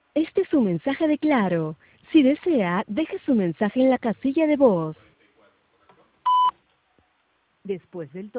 Este es un mensaje de Claro. Si desea, deje su mensaje en la casilla de voz. Después del